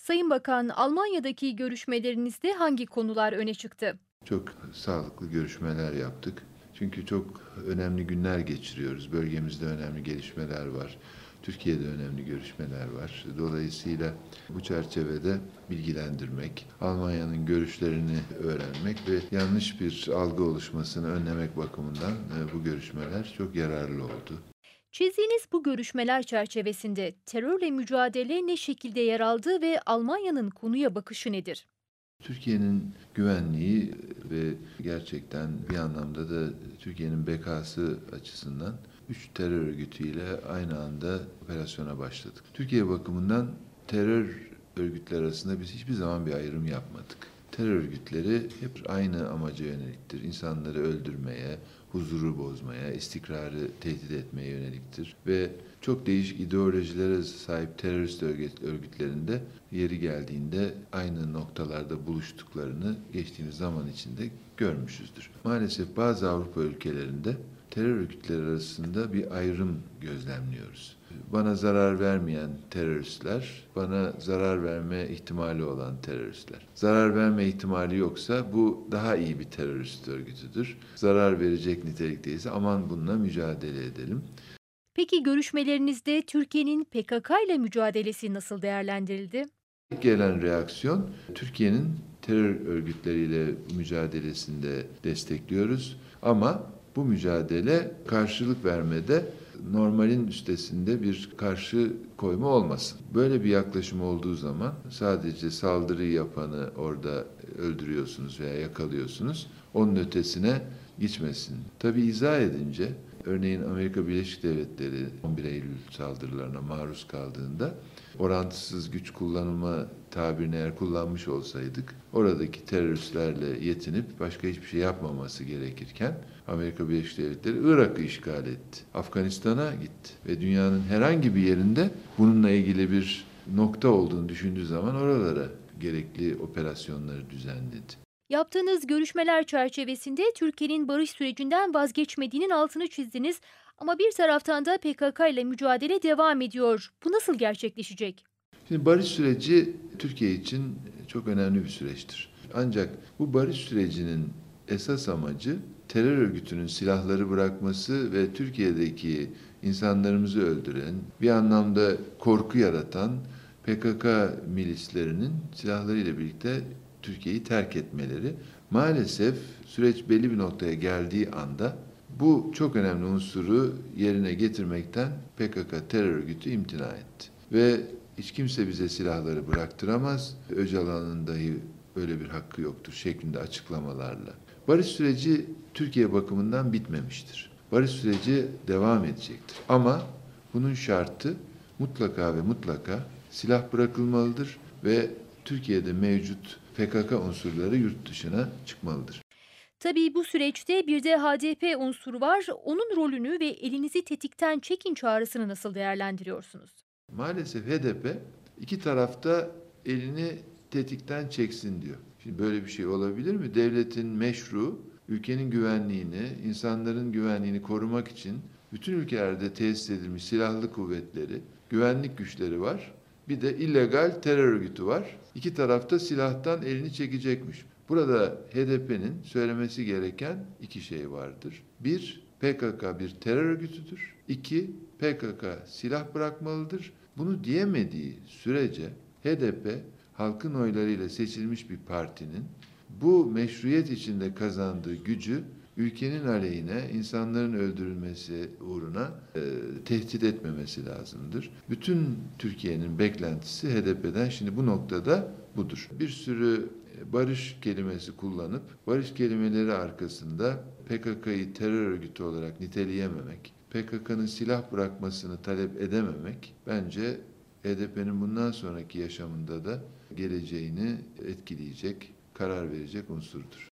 Sayın Bakan, Almanya'daki görüşmelerinizde hangi konular öne çıktı? Çok sağlıklı görüşmeler yaptık. Çünkü çok önemli günler geçiriyoruz. Bölgemizde önemli gelişmeler var. Türkiye'de önemli görüşmeler var. Dolayısıyla bu çerçevede bilgilendirmek, Almanya'nın görüşlerini öğrenmek ve yanlış bir algı oluşmasını önlemek bakımından bu görüşmeler çok yararlı oldu. Çizdiğiniz bu görüşmeler çerçevesinde terörle mücadele ne şekilde yer aldı ve Almanya'nın konuya bakışı nedir? Türkiye'nin güvenliği ve gerçekten bir anlamda da Türkiye'nin bekası açısından 3 terör örgütüyle aynı anda operasyona başladık. Türkiye bakımından terör örgütleri arasında biz hiçbir zaman bir ayrım yapmadık. Terör örgütleri hep aynı amaca yöneliktir. İnsanları öldürmeye, huzuru bozmaya, istikrarı tehdit etmeye yöneliktir. Ve çok değişik ideolojilere sahip terörist örgütlerinde yeri geldiğinde aynı noktalarda buluştuklarını geçtiğimiz zaman içinde görmüşüzdür. Maalesef bazı Avrupa ülkelerinde terör örgütleri arasında bir ayrım gözlemliyoruz. Bana zarar vermeyen teröristler, bana zarar verme ihtimali olan teröristler. Zarar verme ihtimali yoksa bu daha iyi bir terörist örgütüdür. Zarar verecek nitelikteyse aman bununla mücadele edelim. Peki görüşmelerinizde Türkiye'nin PKK ile mücadelesi nasıl değerlendirildi? İlk gelen reaksiyon Türkiye'nin terör örgütleriyle mücadelesinde destekliyoruz. Ama bu mücadele karşılık vermede normalin üstesinde bir karşı koyma olmasın. Böyle bir yaklaşım olduğu zaman sadece saldırı yapanı orada öldürüyorsunuz veya yakalıyorsunuz. Onun ötesine geçmesin. Tabii izah edince örneğin Amerika Birleşik Devletleri 11 Eylül saldırılarına maruz kaldığında orantısız güç kullanılma tabirini eğer kullanmış olsaydık oradaki teröristlerle yetinip başka hiçbir şey yapmaması gerekirken Amerika Birleşik Devletleri Irak'ı işgal etti. Afganistan'a gitti ve dünyanın herhangi bir yerinde bununla ilgili bir nokta olduğunu düşündüğü zaman oralara gerekli operasyonları düzenledi. Yaptığınız görüşmeler çerçevesinde Türkiye'nin barış sürecinden vazgeçmediğinin altını çizdiniz ama bir taraftan da PKK ile mücadele devam ediyor. Bu nasıl gerçekleşecek? Şimdi barış süreci Türkiye için çok önemli bir süreçtir. Ancak bu barış sürecinin esas amacı terör örgütünün silahları bırakması ve Türkiye'deki insanlarımızı öldüren, bir anlamda korku yaratan PKK milislerinin silahlarıyla birlikte Türkiye'yi terk etmeleri. Maalesef süreç belli bir noktaya geldiği anda bu çok önemli unsuru yerine getirmekten PKK terör örgütü imtina etti. Ve hiç kimse bize silahları bıraktıramaz, Öcalan'ın dahi böyle bir hakkı yoktur şeklinde açıklamalarla. Barış süreci Türkiye bakımından bitmemiştir. Barış süreci devam edecektir. Ama bunun şartı mutlaka ve mutlaka silah bırakılmalıdır ve Türkiye'de mevcut PKK unsurları yurt dışına çıkmalıdır. Tabii bu süreçte bir de HDP unsuru var. Onun rolünü ve elinizi tetikten çekin çağrısını nasıl değerlendiriyorsunuz? Maalesef HDP iki tarafta elini tetikten çeksin diyor. Şimdi böyle bir şey olabilir mi? Devletin meşru, ülkenin güvenliğini, insanların güvenliğini korumak için bütün ülkelerde tesis edilmiş silahlı kuvvetleri, güvenlik güçleri var. Bir de illegal terör örgütü var. İki tarafta silahtan elini çekecekmiş. Burada HDP'nin söylemesi gereken iki şey vardır. Bir, PKK bir terör örgütüdür. İki, PKK silah bırakmalıdır. Bunu diyemediği sürece HDP halkın oylarıyla seçilmiş bir partinin bu meşruiyet içinde kazandığı gücü ülkenin aleyhine insanların öldürülmesi uğruna tehdit etmemesi lazımdır. Bütün Türkiye'nin beklentisi HDP'den şimdi bu noktada budur. Bir sürü barış kelimesi kullanıp barış kelimeleri arkasında PKK'yı terör örgütü olarak niteleyememek, PKK'nın silah bırakmasını talep edememek bence HDP'nin bundan sonraki yaşamında da geleceğini etkileyecek, karar verecek unsurdur.